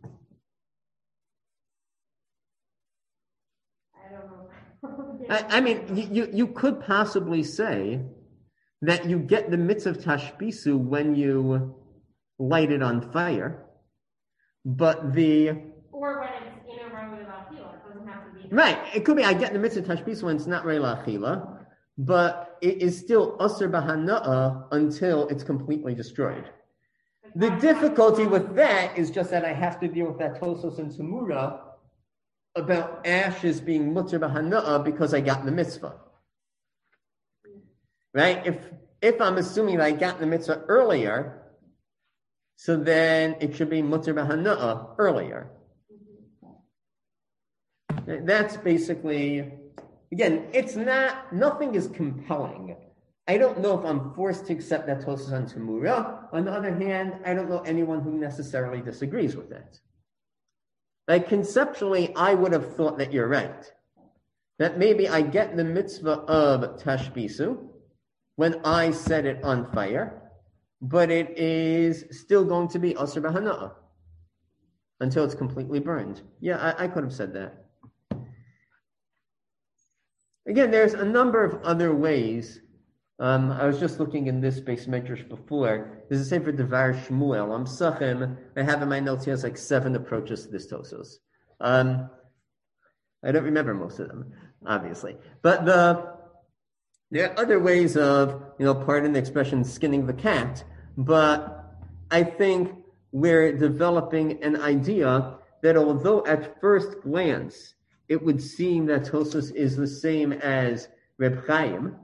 I don't know. I mean, you could possibly say that you get the mitzvah of tashbisu when you light it on fire, but or when it's in a row with achila, it doesn't have to be. Right, it could be I get the mitzvah of tashbisu when it's not rei la'achila, but it is still asr b'hana'ah until it's completely destroyed. The difficulty with that is just that I have to deal with that Tosos and Samura about ashes being mutter b'hana'ah because I got the mitzvah. Right? If I'm assuming that I got the mitzvah earlier, so then it should be mutter b'hana'ah earlier. That's basically, again, nothing is compelling. I don't know if I'm forced to accept that Tosos and Tamura. On the other hand, I don't know anyone who necessarily disagrees with it. Like conceptually, I would have thought that you're right. That maybe I get the mitzvah of tashbisu when I set it on fire, but it is still going to be asr b'hana'ah until it's completely burned. Yeah, I could have said that. Again, there's a number of other ways. I was just looking in this base medrash before. There's a Sefer Devar Shmuel. Sachim. I have in my notes here like 7 approaches to this Tosos. I don't remember most of them, obviously. But there are other ways of, pardon the expression, skinning the cat. But I think we're developing an idea that although at first glance it would seem that Tosos is the same as Reb Chaim,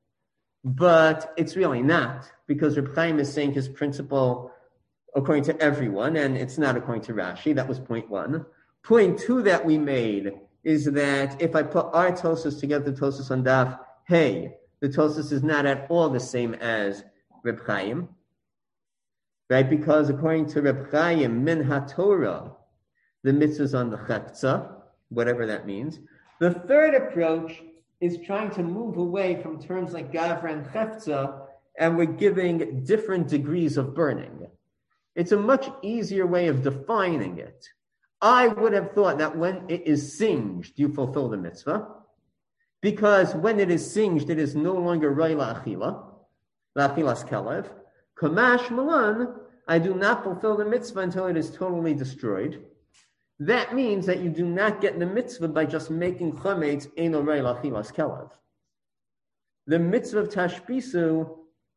but it's really not, because Reb Chaim is saying his principle according to everyone, and it's not according to Rashi. That was point 1. Point 2 that we made is that if I put our Tosos together, the Tosos on Daf, hey, the Tosos is not at all the same as Reb Chaim, right? Because according to Reb Chaim, min haTorah, the mitzvah is on the chefza, whatever that means. The third approach is trying to move away from terms like gavra and chefza, and we're giving different degrees of burning. It's a much easier way of defining it. I would have thought that when it is singed, you fulfill the mitzvah, because when it is singed, it is no longer rei la'achila, la'achilas kelev. Kamash malan, I do not fulfill the mitzvah until it is totally destroyed. That means that you do not get the mitzvah by just making chametz eino rei la'achilas kelev. The mitzvah of tashbisu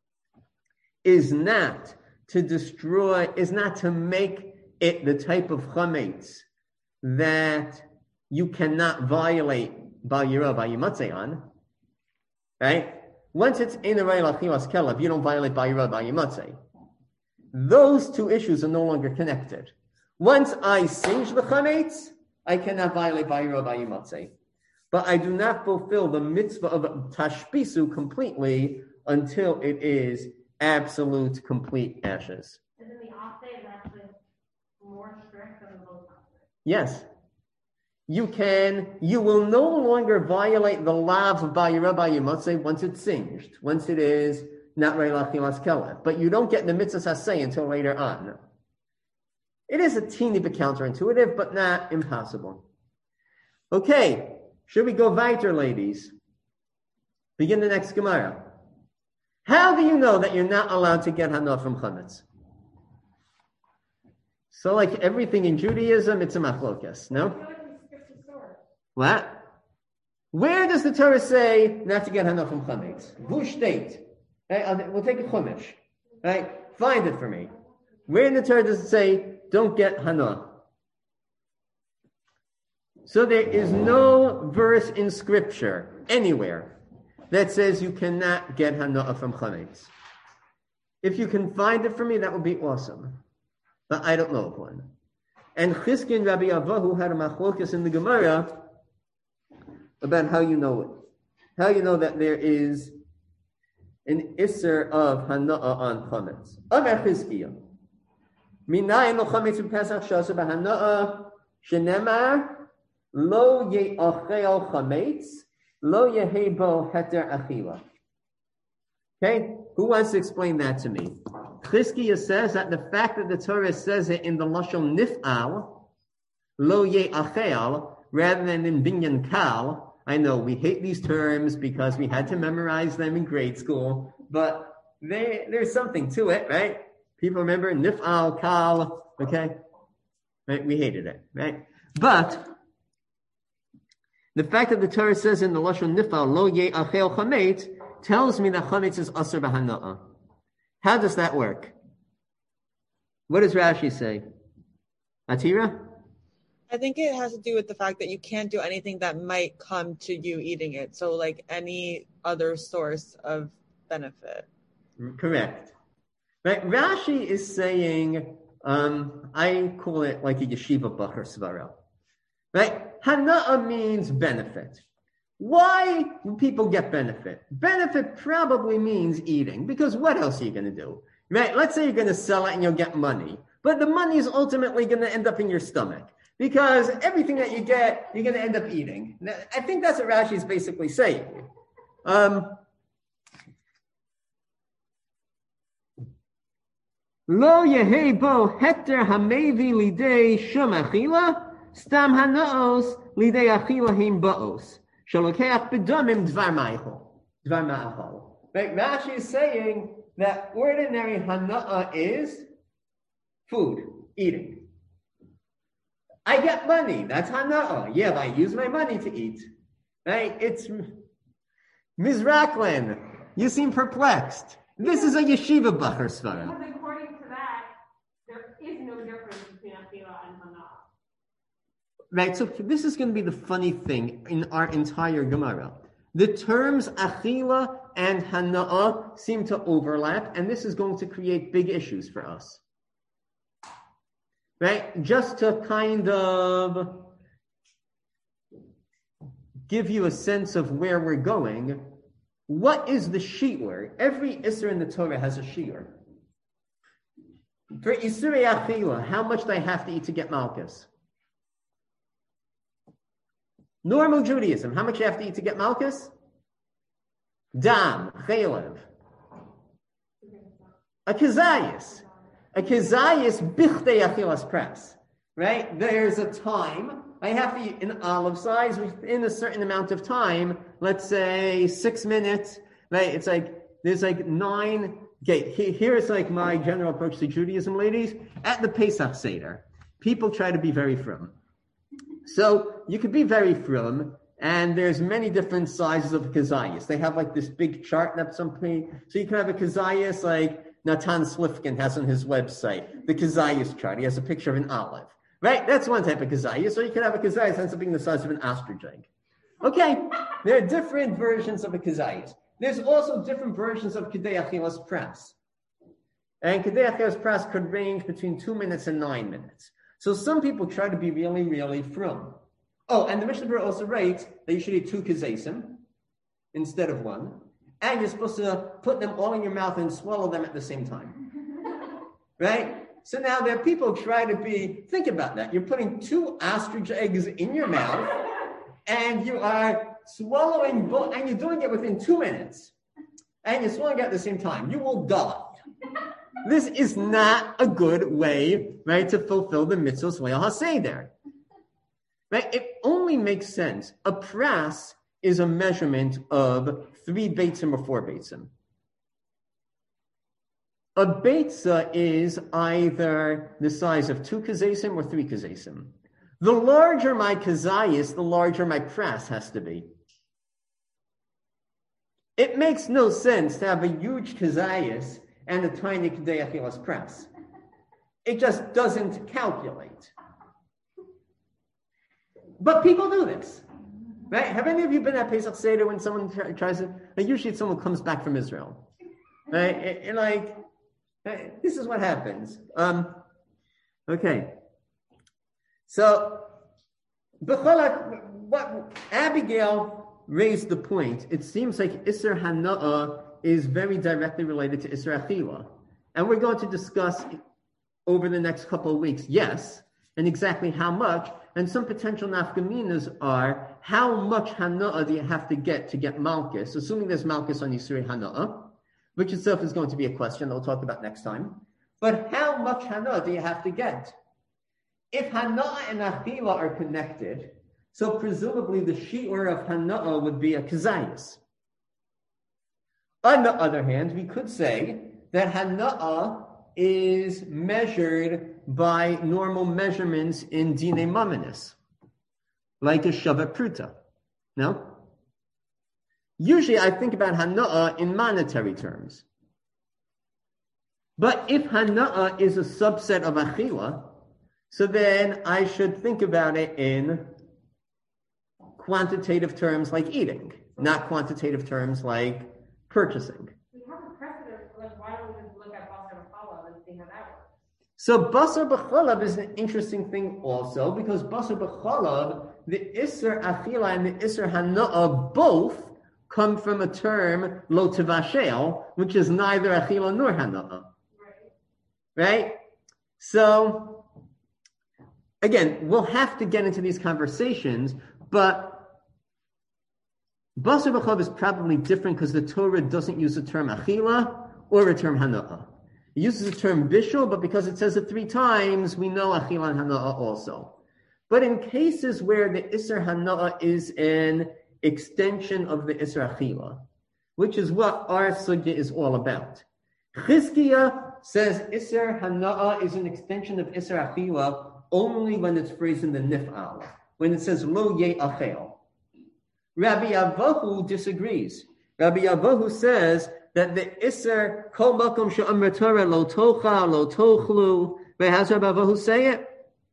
is not to destroy, is not to make it the type of chametz that you cannot violate bal yirah bal yimatzeh on, right? Once it's eino rei la'achilas kelev, you don't violate bal yirah bal yimatzeh. Those two issues are no longer connected. Once I singe the chametz, I cannot violate bal yirah bal yimatzeh. But I do not fulfill the mitzvah of tashbisu completely until it is absolute, complete ashes. Isn't the offset is actually more strict than the most offset? Yes. You will no longer violate the lav of bal yirah bal yimatzeh once it's singed, once it is not rei la'achilas kelev. But you don't get the mitzvah saseh until later on. It is a teeny bit counterintuitive, but not impossible. Okay, should we go weiter, ladies? Begin the next Gemara. How do you know that you're not allowed to get hana from chametz? So, like everything in Judaism, it's a machlokas, no? I feel like we skipped the source. What? Where does the Torah say not to get hana from chametz? Who state? Right, we'll take a chumash. Right? Find it for me. Where in the Torah does it say don't get hana? So there is no verse in Scripture anywhere that says you cannot get hana'ah from chametz. If you can find it for me, that would be awesome. But I don't know of one. And Chizkiya and Rabbi Avahu had a machlokas in the Gemara about how you know it. How you know that there is an isser of hana'ah on chametz. Amar Chizkiya. Minayin lo chametz b'Pesach shasa b'hana'ah shenemar lo ye'achel chametz lo yehebo heter achila. Okay, who wants to explain that to me? Chizkiya says that the fact that the Torah says it in the lashon nif'al, lo ye'achel, rather than in binyan kal. I know we hate these terms because we had to memorize them in grade school, but there's something to it, right? People remember nif'al kal, okay? Right? We hated it, right? But the fact that the Torah says in the lashon nif'al lo ye'achel chametz tells me that chametz is asur b'hana'ah. How does that work? What does Rashi say? Atira? I think it has to do with the fact that you can't do anything that might come to you eating it. So like any other source of benefit. Correct. Right? Rashi is saying, I call it like a yeshiva bachar svara. Right? Hana'ah means benefit. Why do people get benefit? Benefit probably means eating, because what else are you going to do? Right? Let's say you're going to sell it and you'll get money, but the money is ultimately going to end up in your stomach, because everything that you get, you're going to end up eating. I think that's what Rashi is basically saying. Lo yehebo heter hamevi lidei shum achila, stam hanaos lidei achila him baos. Shalokeach bedamim dvar ma'achol. Right? Rashi is saying that ordinary hana'ah is food, eating. I get money, that's hana'ah. Yeah, but I use my money to eat. Right? It's Ms. Racklin, you seem perplexed. This is a yeshiva bachar svara. Because according to that, there is no difference between achila and hana'ah. Right, so this is going to be the funny thing in our entire Gemara. The terms achila and hana'ah seem to overlap, and this is going to create big issues for us. Right? Just to kind of give you a sense of where we're going, what is the shi'ur? Every isser in the Torah has a shi'ur. For isurei achila, how much do I have to eat to get malchus? Normal Judaism, how much you have to eat to get malchus? Dam, chaylev. A kazayas. A kazayas bichdei achilas press. Right? There's a time. I have to eat an olive size within a certain amount of time. Let's say 6 minutes. Right? It's like, there's like 9. Okay, here's like my general approach to Judaism, ladies. At the Pesach Seder, people try to be very frum. So you could be very frum, and there's many different sizes of kazayas. They have like this big chart that something. So you can have a kazayas like Natan Slifkin has on his website, the kazayas chart. He has a picture of an olive, right? That's one type of kazayas. Or you can have a kazayas that ends up being the size of an ostrich egg. Okay, there are different versions of a kazayas. There's also different versions of Kedei Achilas Pras. And Kedei Achilas Pras could range between 2 minutes and 9 minutes. So some people try to be really, really frum. Oh, and the Mishnah Berurah also writes that you should eat 2 kazesim instead of 1. And you're supposed to put them all in your mouth and swallow them at the same time. Right? So now there are people who try to think about that. You're putting 2 ostrich eggs in your mouth, and you are swallowing both, and you're doing it within 2 minutes. And you're swallowing it at the same time. You will die. This is not a good way, right, to fulfill the mitzvahs Leil HaSeder. Right? It only makes sense. A pras is a measurement of 3 beitzim or 4 beitzim. A beitza is either the size of 2 kazesim or 3 kazesim. The larger my kazayis, the larger my pras has to be. It makes no sense to have a huge kazayis and a tiny Kedei Achilas Pras. It just doesn't calculate. But people do this, right? Have any of you been at Pesach Seder when someone tries to? Like usually, it's someone comes back from Israel, right? And like, this is what happens. Okay. So, what Abigail raised the point. It seems like Isser Hana'ah is very directly related to Isser Achila, and we're going to discuss over the next couple of weeks. Yes. And exactly how much, and some potential nafkaminas are, how much hana'ah do you have to get malchus, assuming there's malchus on Yisuri hana'ah, which itself is going to be a question that we'll talk about next time. But how much hana'ah do you have to get? If hana'ah and achila are connected, so presumably the shi'ur of hana'ah would be a kazayas. On the other hand, we could say that hana'ah is measured by normal measurements in Dine Maminis, like a Shabbat Pruta. No? Usually I think about Hana'ah in monetary terms. But if Hana'ah is a subset of Achila, so then I should think about it in quantitative terms like eating, not quantitative terms like purchasing. We have a precedent, like why don't we just look at Basar B'Chalav and see how that works? So Basar B'Chalav is an interesting thing also, because Basar B'Chalav, the Isser Achila and the Isser Hana'ah both come from a term, Lo Tevashel, which is neither Achila nor Hana'ah. Right? So, again, we'll have to get into these conversations, but Basar B'Chalav is probably different because the Torah doesn't use the term Achila or the term Hana'ah. It uses the term Bishul, but because it says it 3 times, we know Achila and Hana'ah also. But in cases where the Isser Hana'ah is an extension of the Isser Achila, which is what our sugya is all about. Chizkiah says Isser Hana'ah is an extension of Isser Achila only when it's phrased in the Nif'al, when it says Lo Ye Achel. Rabbi Avahu disagrees. Rabbi Avahu says that the Isser Kol Makom She'amar Torah Lo Tocha Lo Tochlu. But how does Rabbi Avahu say it?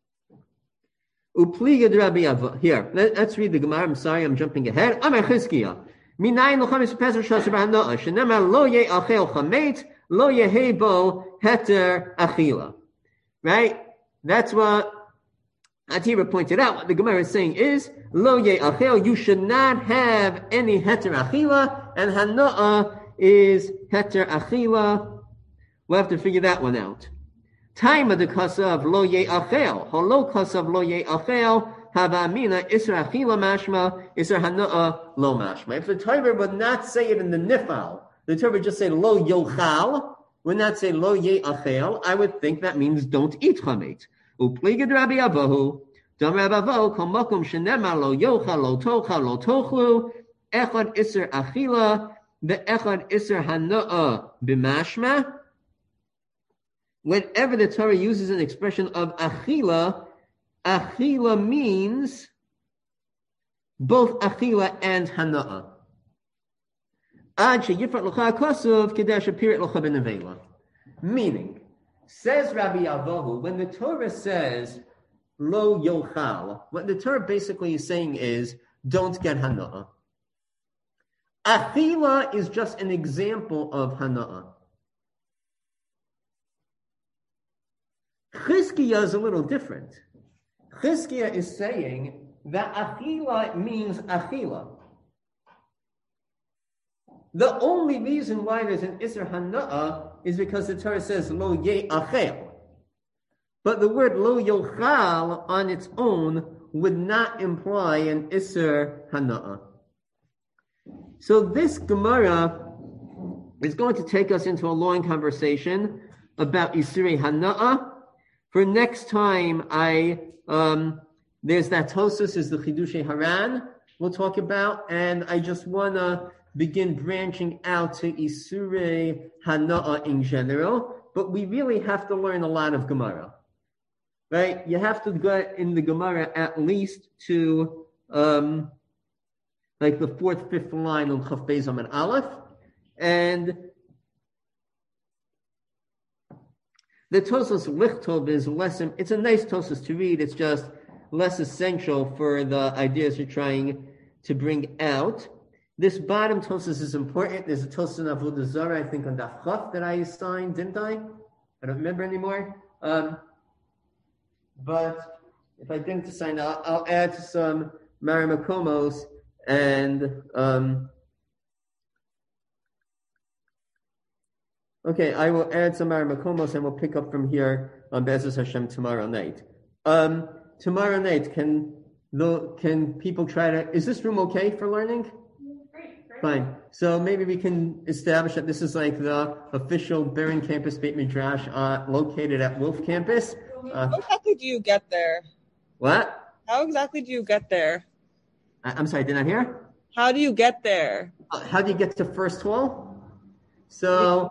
Upligad Rabbi Avahu. Here, let's read the Gemara. I'm sorry, I'm jumping ahead. Amar Chizkiah. Minayin L'chamis Pesach Shasar B'Hana'ah Shenemar Lo Ye Achel Chametz Lo Yehebo Heter Achila. Right? That's what Atira pointed out. What the Gemara is saying is Lo Ye Achel. You should not have any Heter Achila, and Hana'ah is Heter Achila. We'll have to figure that one out. Time of the Kasav Lo Ye Achel. Holo Kasav Lo Ye Achel. Havamina Isra Achila Mashma. Isra Hana'ah Lo Mashma. If the Torah would not say it in the Nifal, the Torah would just say Lo Yochal, would not say Lo Ye Achel, I would think that means don't eat Chametz. Upligad Rabbi Avahu. Dam Rabbi Avahu Kol Makom Shenema Lo Yochal Lo Tocha Lo Tochlu. Echad Isra Achila. The Echad Isra Hana'ah B'Mashma. Whenever the Torah uses an expression of Achila, Achila means both Achila and Hana'ah. Meaning, says Rabbi Avahu, when the Torah says Lo Yochal, what the Torah basically is saying is don't get Hana'ah. Achila is just an example of Hana'ah. Chizkiah is a little different. Chizkiah is saying that Achila means Achila. The only reason why there's an Isser Hana'ah is because the Torah says Lo Ye Achel. But the word Lo Yochal on its own would not imply an Isser Hana'ah. So this Gemara is going to take us into a long conversation about Isserei Hana'ah. For next time, there's that Tosas is the Chidushei Haran we'll talk about, and I just want to begin branching out to Isurei Hana'ah in general, but we really have to learn a lot of Gemara, right? You have to get in the Gemara at least to like the 4th, 5th line on Chaf Beis Amud Aleph, and the Tosas Lichtov is less. It's a nice Tosas to read. It's just less essential for the ideas you're trying to bring out. This bottom Tosas is important. There's a Tosas in Avodah Zarah, I think, on Daf Chaf that I assigned, didn't I? I don't remember anymore. But if I didn't assign, I'll add some Marimakomos and okay, I will add some Marimakomos and we'll pick up from here on Be'ezus Hashem tomorrow night. Tomorrow night, can people try to? Is this room okay for learning? Great. Fine. So maybe we can establish that this is like the official Baron Campus Beit Midrash located at Wolf Campus. How exactly do you get there? What? How exactly do you get there? I'm sorry, did I hear? How do you get there? How do you get to First Hall? So,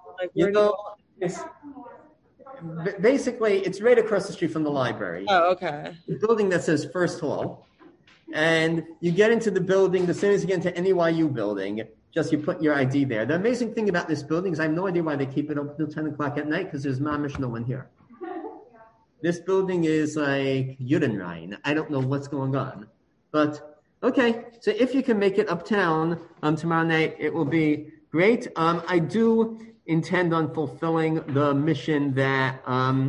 basically, it's right across the street from the library. Oh, okay. The building that says First Hall. And you get into the building, the same as you get into any NYU building, just you put your ID there. The amazing thing about this building is I have no idea why they keep it open until 10 o'clock at night, because there's mamish no one here. This building is like Judenrein. I don't know what's going on. But, okay, so if you can make it uptown tomorrow night, it will be great. I do intend on fulfilling the mission that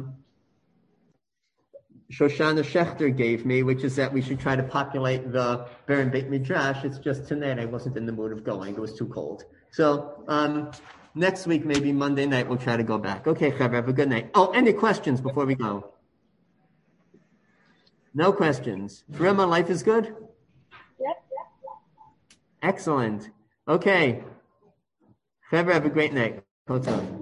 Shoshana Schechter gave me, which is that we should try to populate the Baron Beit Midrash. It's just tonight I wasn't in the mood of going. It was too cold. So next week, maybe Monday night, we'll try to go back. Okay, Chaver, have a good night. Oh, any questions before we go? No questions. Rima, life is good? Yep. Excellent. Okay. Chaver, have a great night. Kol tov.